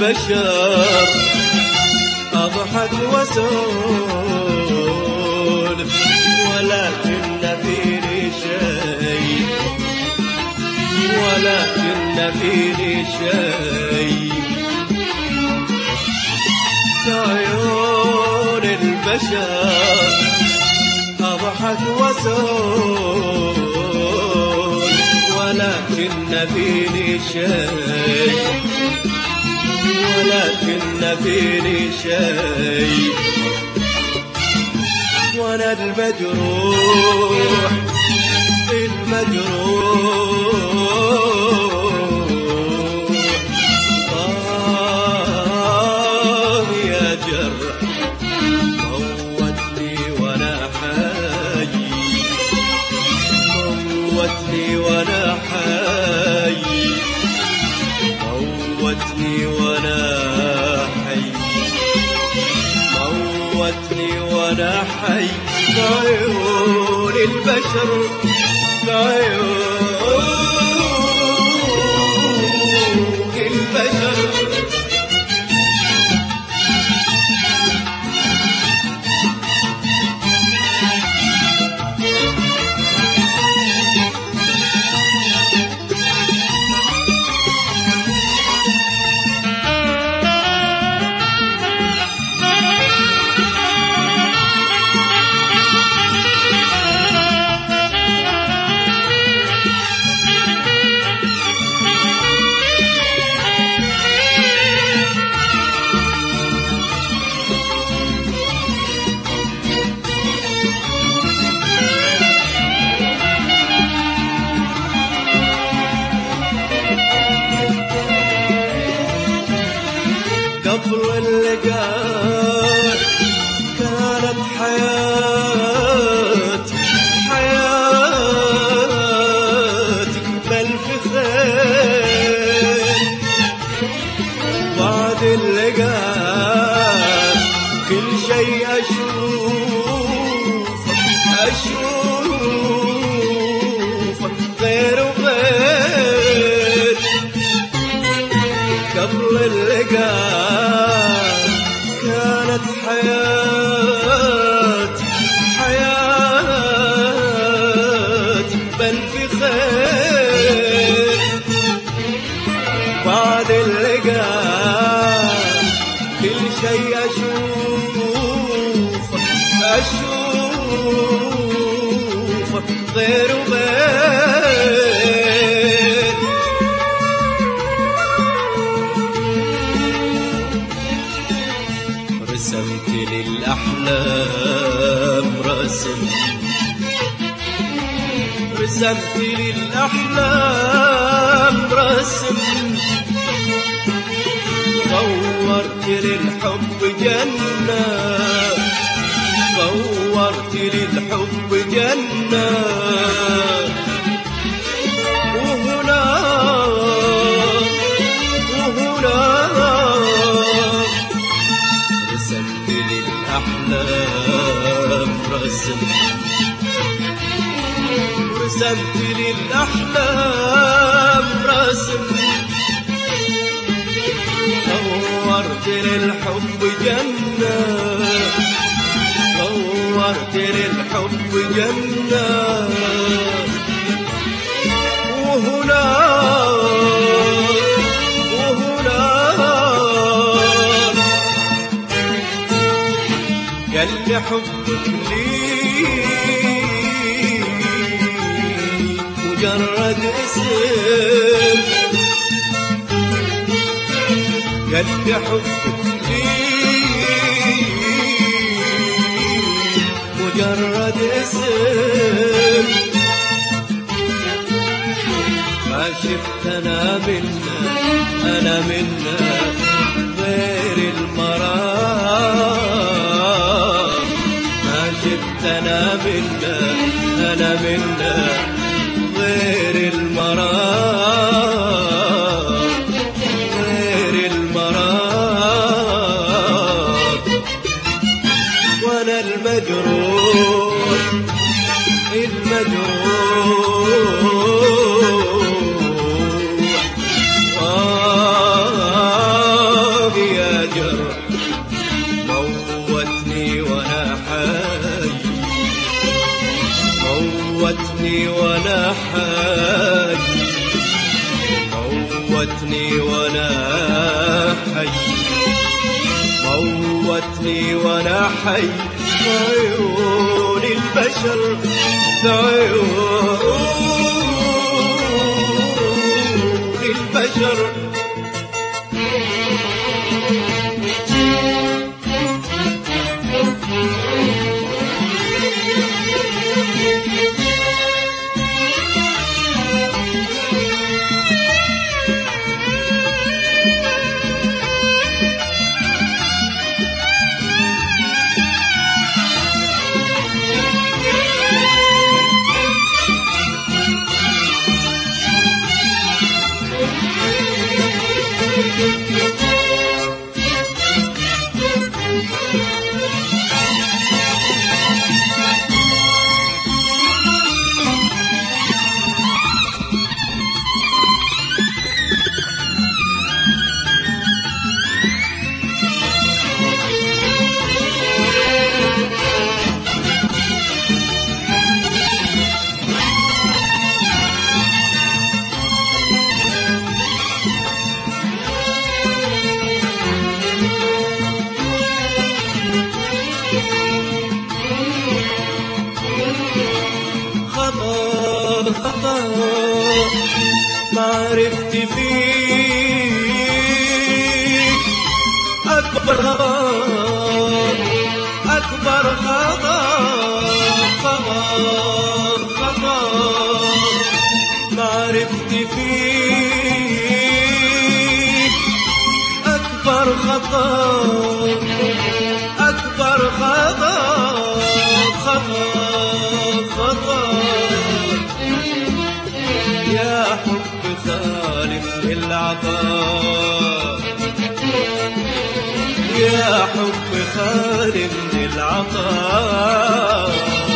البشر أضحك وأسولف ولكن فيني شيء، ولكن فيني شيء كعيون البشر أضحك وأسولف ولكن فيني شيء، ولكن فيني شيء وانا المجروح يا جرح موتني وانا حي، موتني وانا حي، موتني وانا حي، موتني وانا حي بعيون البشر، بعيون البشر. قبل اللقاء كانت حياتي، حياتي بألف خير، بعد اللقاء كل شيء أشوف، أشوف غير وغير. قبل اللقاء كانت حياتي، حياتي بألف خير، بعد اللقاء كل شيء أشوف، أشوف غير وغير. رسمت للأحلام رسم، رسمت للأحلام رسم، صورت للحب جنة، صورت للحب جنة، وهناك وهناك رسمت للأحلام رسم، رسمت للأحلام رسم، صورت للحب جنة، صورت للحب جنة، وهناك وهناك قال لي حبك لي مجرد اسم، قال لي حبك لي مجرد اسم، ما شفت انا منا، انا منا غير المرام، ما شفت انا منا، انا منا غير المرام، غير المرام. وانا المجروح، المجروح حي، موتني وانا حي، موتني وانا حي، عيون البشر، عيون البشر. خطأ ما عرفت فيك أكبر خطأ، أكبر خطأ، خطأ ما عرفت فيك أكبر خطأ، أكبر خطأ، خطأ. يا حب خالف العطاء، يا حب خالف العطاء،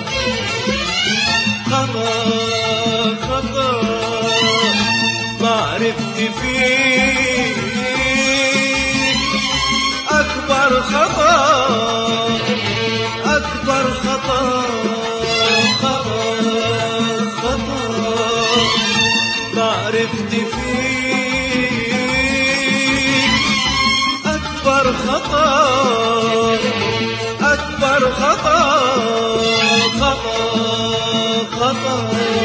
خطأ ما عرفت فيك أكبر خطأ، أكبر خطأ، خطأ ما عرفت فيك أكبر خطأ، أكبر خطأ، خطأ.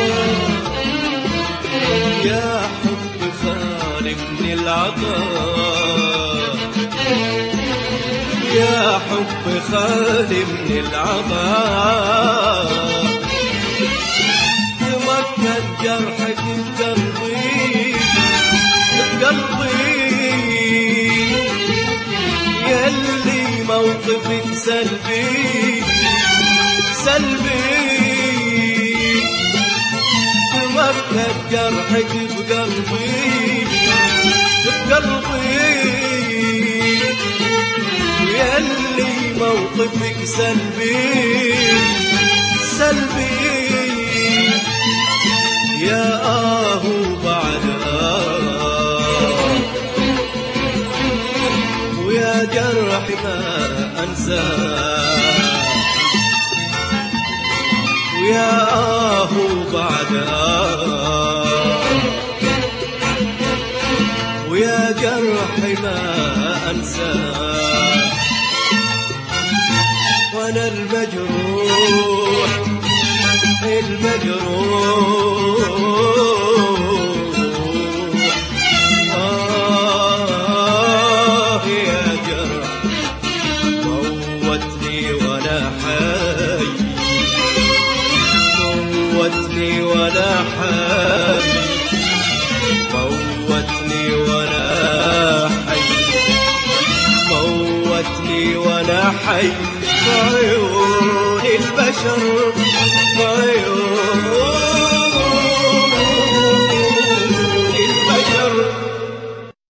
يا حب خالقني العطاء، يا حب خالقني العطاء، تمكن جرحك بقلبي، بقلبي يلي موقفك سلبي، سلبي تمكن جرحك بقلبي، بقلبي يلي موقفك سلبي، سلبي. يا بعد ويا جرح ما أنساه، ويا بعد ويا جرح ما أنساه، وأنا المجروح، يا جرح موتني وأنا حي، موتني وأنا حي، موتني وأنا حي، موتني وأنا حي، عيون البشر، عيون